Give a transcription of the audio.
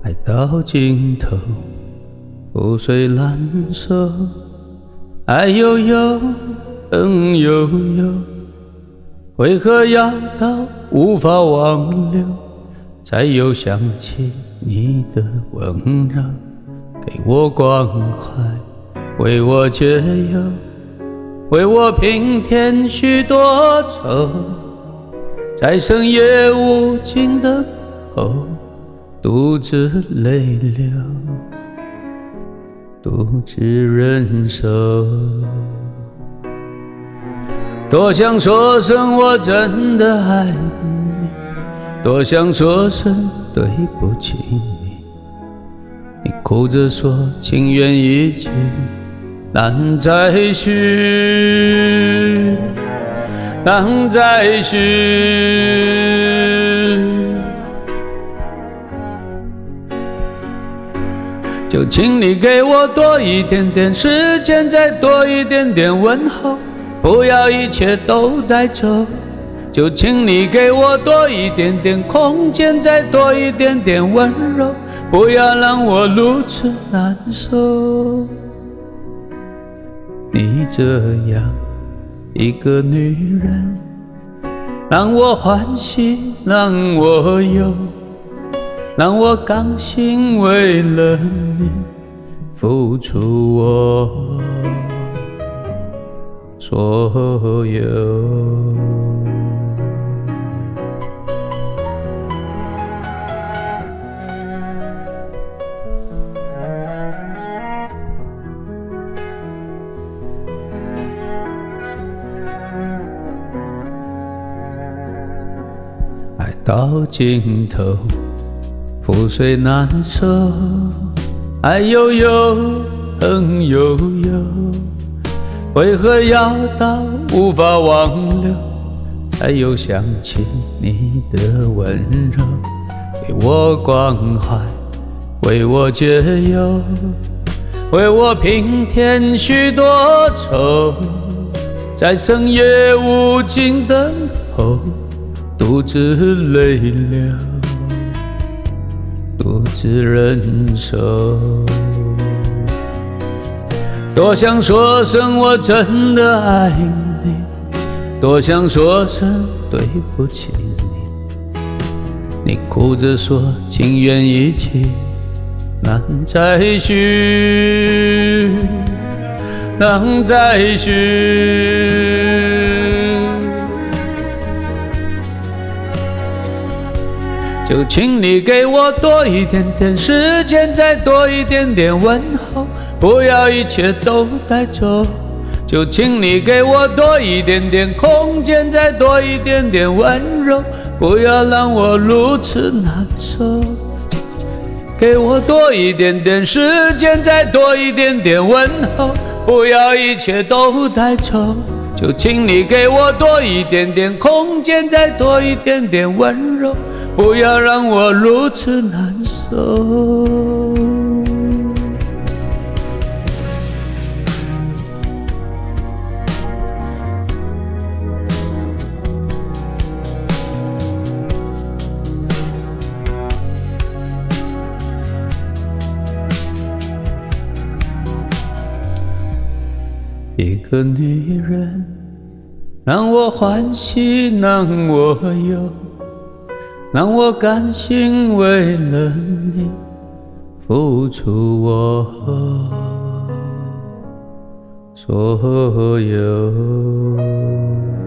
爱到尽头，覆水难收，爱悠悠，恨悠悠，为何要到无法挽留，才又想起你的温柔，给我关怀，为我解忧，为我平添许多愁，在深夜无尽等候，独自泪流，独自忍受。多想说声我真的爱你，多想说声对不起你，你哭着说情缘已尽难再续，难再续。就请你给我多一点点时间，再多一点点问候，不要一切都带走。就请你给我多一点点空间，再多一点点温柔，不要让我如此难受。你这样一个女人，让我欢喜，让我忧，让我甘心为了你付出我所有。爱到尽头，覆水难收，爱悠悠，恨悠悠，为何要到无法挽留，才又想起你的温柔，给我关怀，为我解忧，为我平添许多愁，在深夜无尽等候，独自泪流，独自忍受。多想说声我真的爱你，多想说声对不起你，你哭着说情缘已尽难再续，难再续。就请你给我多一点点时间，再多一点点问候，不要一切都带走。就请你给我多一点点空间，再多一点点温柔，不要让我如此难受。给我多一点点时间，再多一点点问候，不要一切都带走。就请你给我多一点点空间，再多一点点温柔，不要让我如此难受。一个女人，让我欢喜，让我忧，让我甘心为了你付出我所有。